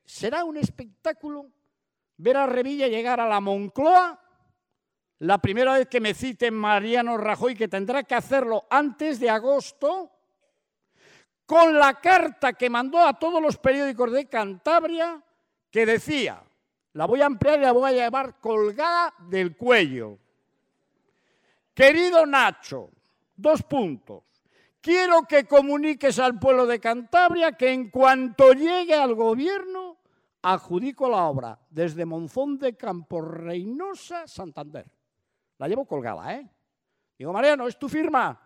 será un espectáculo ver a Revilla llegar a la Moncloa la primera vez que me cite Mariano Rajoy, que tendrá que hacerlo antes de agosto, con la carta que mandó a todos los periódicos de Cantabria, que decía, la voy a ampliar y la voy a llevar colgada del cuello. Querido Nacho, 2 puntos. Quiero que comuniques al pueblo de Cantabria que en cuanto llegue al gobierno, adjudico la obra desde Monzón de Camporreinosa, Santander. La llevo colgada, ¿eh? Digo, Mariano, ¿es tu firma?